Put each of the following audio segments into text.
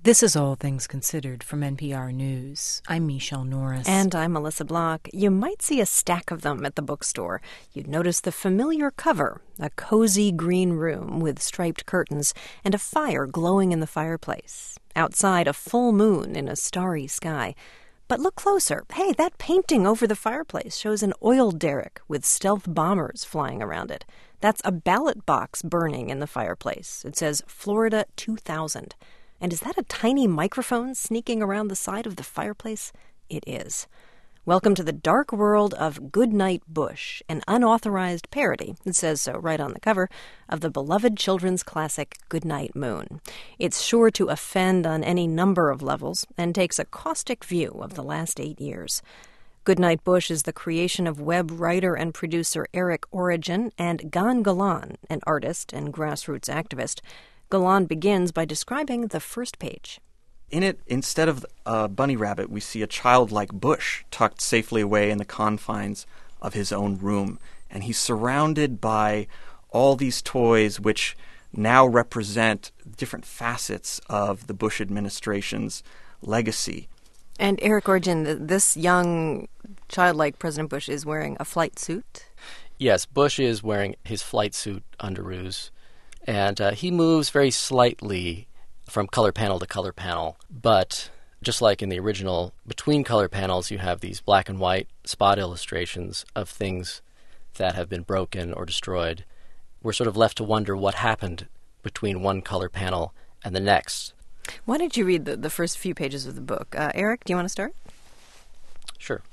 This is All Things Considered from NPR News. I'm Michelle Norris. And I'm Melissa Block. You might see a stack of them at the bookstore. You'd notice the familiar cover, a cozy green room with striped curtains and a fire glowing in the fireplace. Outside, a full moon in a starry sky. But look closer. Hey, that painting over the fireplace shows an oil derrick with stealth bombers flying around it. That's a ballot box burning in the fireplace. It says Florida 2000. And is that a tiny microphone sneaking around the side of the fireplace? It is. Welcome to the dark world of Goodnight Bush, an unauthorized parody, it says so right on the cover, of the beloved children's classic Goodnight Moon. It's sure to offend on any number of levels and takes a caustic view of the last 8 years. Goodnight Bush is the creation of web writer and producer Eric Origin and Gan Galan, an artist and grassroots activist. Galan begins by describing the first page. In it, instead of a bunny rabbit, we see a childlike Bush tucked safely away in the confines of his own room. And he's surrounded by all these toys which now represent different facets of the Bush administration's legacy. And Eric Origin, this young, childlike President Bush is wearing a flight suit? Yes, Bush is wearing his flight suit underoos. And he moves very slightly from color panel to color panel. But just like in the original, between color panels, you have these black and white spot illustrations of things that have been broken or destroyed. We're sort of left to wonder what happened between one color panel and the next. Why don't you read the first few pages of the book? Eric, do you want to start? Sure.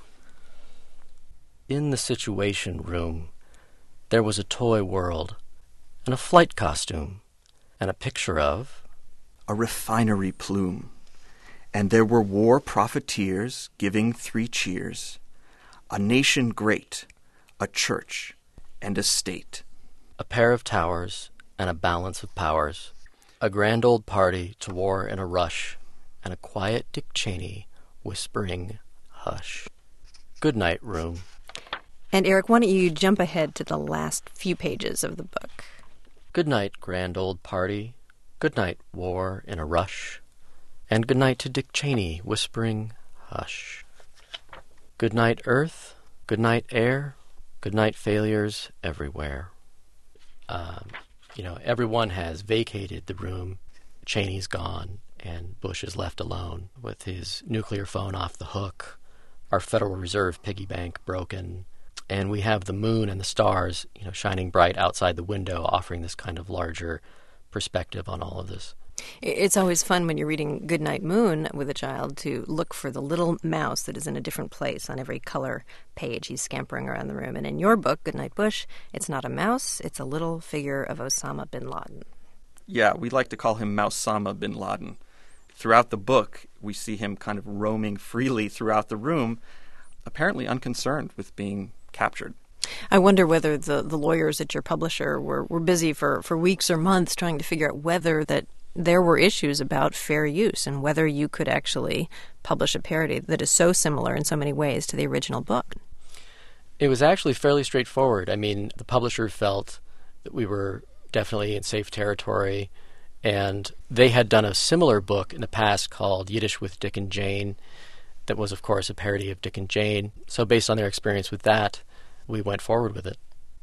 In the Situation Room, there was a toy world, and a flight costume, and a picture of a refinery plume. And there were war profiteers giving 3 cheers, a nation great, a church, and a state. A pair of towers and a balance of powers, a grand old party to war in a rush, and a quiet Dick Cheney whispering, hush. Good night, room. And Eric, why don't you jump ahead to the last few pages of the book? Good night, grand old party. Good night, war in a rush. And good night to Dick Cheney, whispering, hush. Good night, earth. Good night, air. Good night, failures everywhere. Everyone has vacated the room. Cheney's gone, and Bush is left alone with his nuclear phone off the hook, our Federal Reserve piggy bank broken. And we have the moon and the stars, shining bright outside the window, offering this kind of larger perspective on all of this. It's always fun when you're reading Goodnight Moon with a child to look for the little mouse that is in a different place on every color page. He's scampering around the room. And in your book, Goodnight Bush, it's not a mouse, it's a little figure of Osama bin Laden. Yeah, we like to call him Mousama bin Laden. Throughout the book, we see him kind of roaming freely throughout the room, apparently unconcerned with being captured. I wonder whether the lawyers at your publisher were busy for weeks or months trying to figure out whether that there were issues about fair use and whether you could actually publish a parody that is so similar in so many ways to the original book. It was actually fairly straightforward. I mean, the publisher felt that we were definitely in safe territory, and they had done a similar book in the past called Yiddish with Dick and Jane. That was, of course, a parody of Dick and Jane. So based on their experience with that, we went forward with it.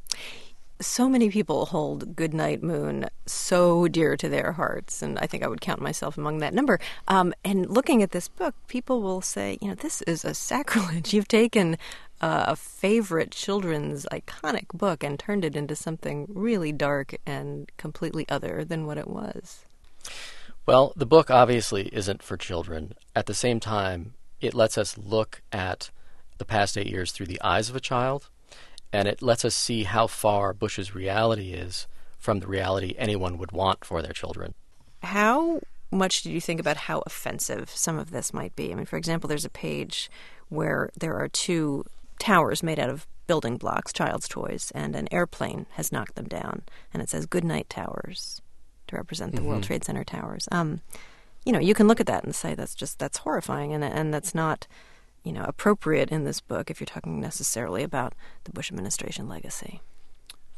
So many people hold Goodnight Moon so dear to their hearts, and I think I would count myself among that number. And looking at this book, people will say, this is a sacrilege. You've taken a favorite children's iconic book and turned it into something really dark and completely other than what it was. Well, the book obviously isn't for children. At the same time, it lets us look at the past 8 years through the eyes of a child, and it lets us see how far Bush's reality is from the reality anyone would want for their children. How much did you think about how offensive some of this might be? I mean, for example, there's a page where there are 2 towers made out of building blocks, child's toys, and an airplane has knocked them down, and it says "Goodnight Towers" to represent the World Trade Center towers. You can look at that and say that's horrifying, and that's not appropriate in this book if you're talking necessarily about the Bush administration legacy.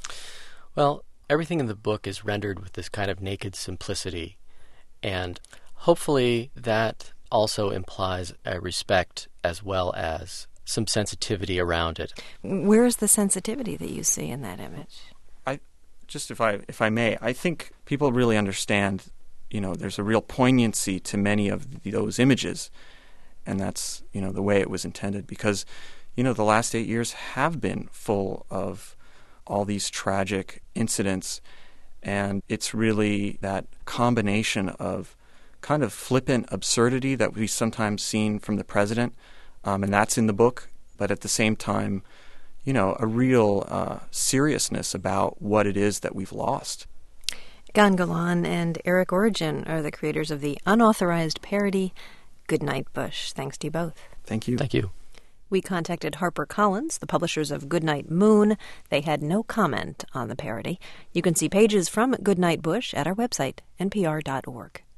Well, everything in the book is rendered with this kind of naked simplicity, and hopefully that also implies a respect as well as some sensitivity around it. Where is the sensitivity that you see in that image? If I may, I think people really understand, there's a real poignancy to many of those images, and that's, the way it was intended, because, the last 8 years have been full of all these tragic incidents, and it's really that combination of kind of flippant absurdity that we've sometimes seen from the president, and that's in the book, but at the same time, a real seriousness about what it is that we've lost. Gan Golan and Eric Origin are the creators of the unauthorized parody Goodnight Bush. Thanks to you both. Thank you. Thank you. We contacted HarperCollins, the publishers of Goodnight Moon. They had no comment on the parody. You can see pages from Goodnight Bush at our website, npr.org.